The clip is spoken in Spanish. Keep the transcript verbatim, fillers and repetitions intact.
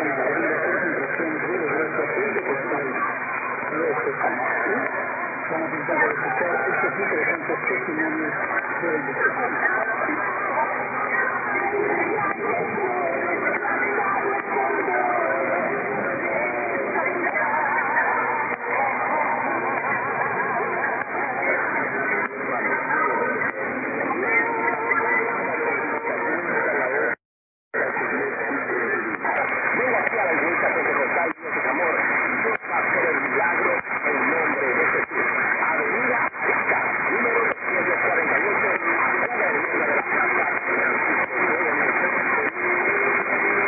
Vamos a intentar escuchar este tipo de tantos testimonios de